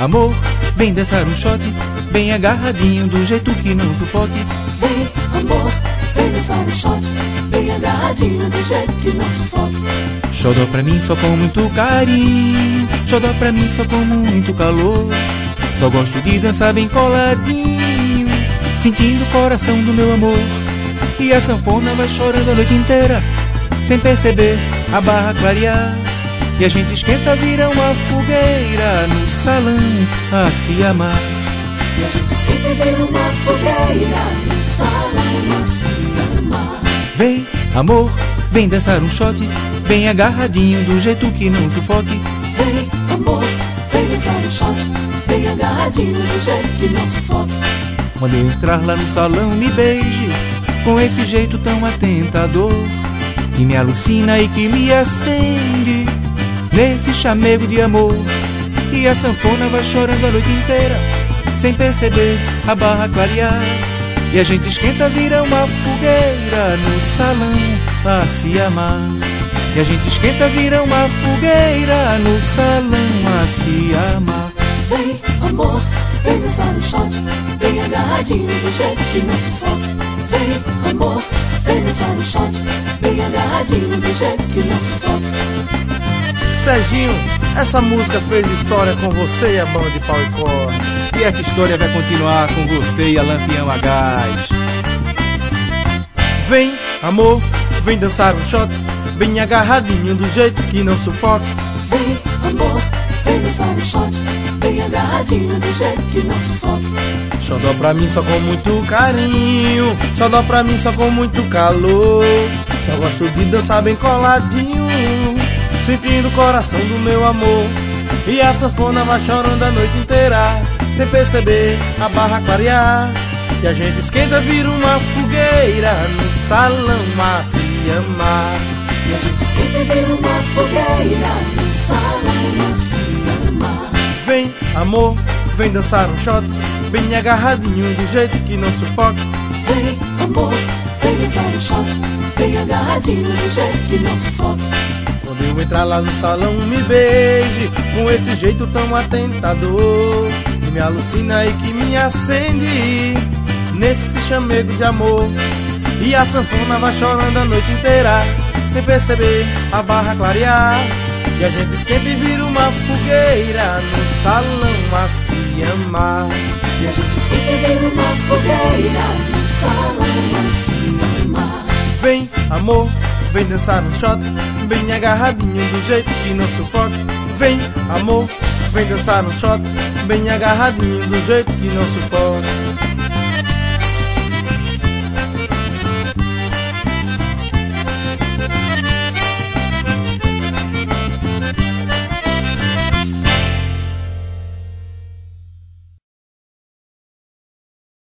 amor, vem dançar um shot, bem agarradinho, do jeito que não sufoque. Vem, amor, vem dançar um shot, bem agarradinho, do jeito que não sufoque. Xodó pra mim só com muito carinho, xodó pra mim só com muito calor. Só gosto de dançar bem coladinho, sentindo o coração do meu amor. E a sanfona vai chorando a noite inteira, sem perceber a barra clarear. E a gente esquenta, vira uma fogueira no salão a se amar. E a gente esquenta e vira uma fogueira no salão a se amar. Vem, amor, vem dançar um shot, bem agarradinho, do jeito que não sufoque. Vem, amor, vem dançar um shot, bem agarradinho, do jeito que não sufoque. Quando eu entrar lá no salão, me beije com esse jeito tão atentador, que me alucina e que me acende nesse chamego de amor. E a sanfona vai chorando a noite inteira, sem perceber a barra clarear. E a gente esquenta, vira uma fogueira no salão a se amar. E a gente esquenta, vira uma fogueira no salão a se amar. Vem, amor, vem dançar um shot, bem agarradinho, do jeito que não sufoque. Vem, amor, vem dançar um shot, bem agarradinho, do jeito que não sufoque. Serginho, essa música fez história com você e a banda de pau e corda. E essa história vai continuar com você e a Lampião a Gás. Vem, amor, vem dançar um shot, bem agarradinho, do jeito que não sufoque. Vem, amor, vem dançar um shot, bem agarradinho, do jeito que não sufoque. Xodó pra mim só com muito carinho, xodó pra mim só com muito calor. Só gosto de dançar bem coladinho, sentindo o coração do meu amor. E a sanfona vai chorando a noite inteira, sem perceber a barra clarear. E a gente esquenta, vira uma fogueira no salão a se amar. E a gente esquenta e vira uma fogueira no salão a se amar. Vem, amor, vem dançar um shot, bem agarradinho, do jeito que não sufoque. Vem, amor, vem dançar um shot, bem agarradinho, do jeito que não sufoque. Quando eu entrar lá no salão, me beije com esse jeito tão atentador, que me alucina e que me acende nesse chamego de amor. E a sanfona vai chorando a noite inteira, sem perceber a barra clarear. E a gente esquenta e vira uma fogueira no salão a se amar. E a gente esquenta e vira uma fogueira no salão a se amar. Vem, amor, vem dançar um shot, bem agarradinho, do jeito que não sufoque. Vem, amor, vem dançar um shot, bem agarradinho, do jeito que não sufoque.